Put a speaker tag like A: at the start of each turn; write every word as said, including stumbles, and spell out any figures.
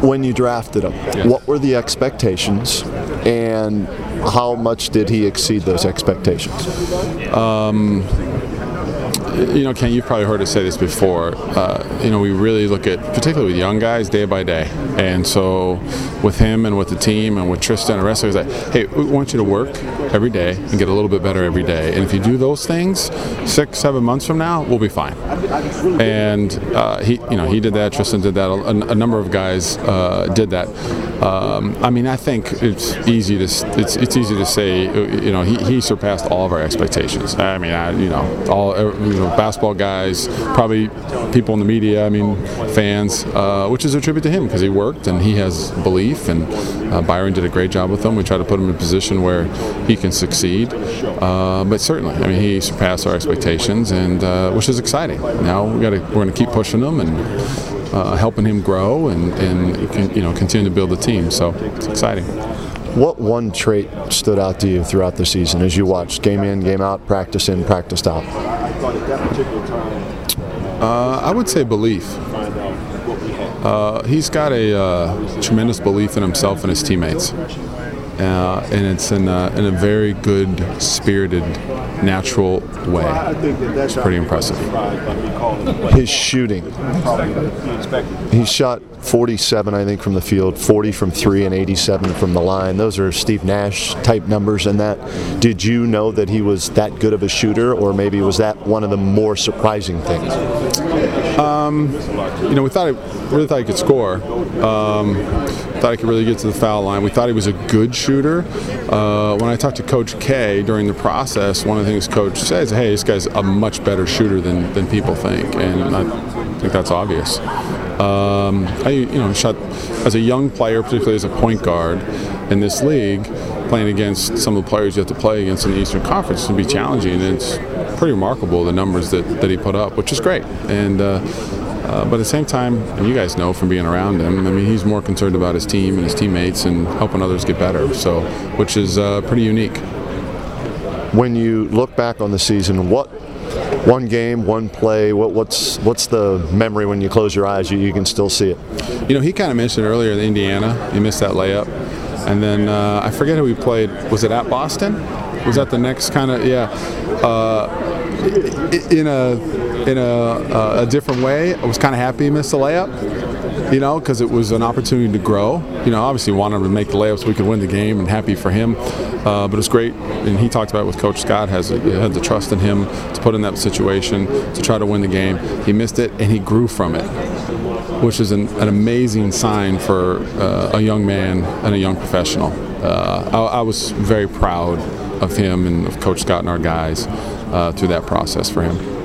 A: when you drafted him,
B: Yes.
A: what were the expectations, and how much did he exceed those expectations?
B: You know, Ken, you've probably heard us say this before. Uh, you know, we really look at, particularly with young guys, day by day. And so with him and with the team and with Tristan and the rest of us, like, hey, we want you to work every day and get a little bit better every day. And if you do those things, six, seven months from now, we'll be fine. And uh, he, you know, he did that. Tristan did that. A, a number of guys uh, did that. Um, I mean, I think it's easy to it's it's easy to say. You know, he, he surpassed all of our expectations. I mean, I, you know, all you know, basketball guys, probably people in the media. I mean, fans, uh, which is a tribute to him because he worked and he has belief. And uh, Byron did a great job with him. We try to put him in a position where he can succeed. Uh, but certainly, I mean, he surpassed our expectations, and uh, which is exciting. Now we got to we're going to keep pushing him and. Uh, helping him grow and, and you know continue to build the team. So it's exciting.
A: What one trait stood out to you throughout the season as you watched game in, game out, practice in, practice out?
B: Uh, I would say belief. Uh, he's got a uh, tremendous belief in himself and his teammates. Uh, and it's in a, in a very good, spirited, natural way. It's pretty impressive.
A: His shooting. He shot forty-seven, I think, from the field, forty from three, and eighty-seven from the line. Those are Steve Nash type numbers. And that, did you know that he was that good of a shooter, or maybe was that one of the more surprising things?
B: Um, you know, we thought he, really thought he could score. Um, thought he could really get to the foul line. We thought he was a good shooter. Uh, when I talked to Coach K during the process, one of the things Coach says, hey, this guy's a much better shooter than, than people think, and I think that's obvious. Um, I, you know, shot as a young player, particularly as a point guard in this league, playing against some of the players you have to play against in the Eastern Conference can be challenging, and it's pretty remarkable the numbers that, that he put up, which is great. And uh, uh, but at the same time, and you guys know from being around him, I mean, he's more concerned about his team and his teammates and helping others get better. So, which is uh, pretty unique.
A: When you look back on the season, what one game, one play, what, what's what's the memory when you close your eyes? You, you can still see it.
B: You know, he kind of mentioned earlier in Indiana, he missed that layup. And then uh, I forget who he played. Was it at Boston? Was that the next kind of, yeah. Uh, in a in a, uh, a different way, I was kind of happy he missed the layup, you know, because it was an opportunity to grow. You know, obviously wanted him to make the layup so we could win the game, and happy for him. Uh, but it was great, and he talked about it with Coach Scott, has had the trust in him to put in that situation to try to win the game. He missed it, and he grew from it, which is an, an amazing sign for uh, a young man and a young professional. Uh, I, I was very proud of him and of Coach Scott and our guys uh, through that process for him.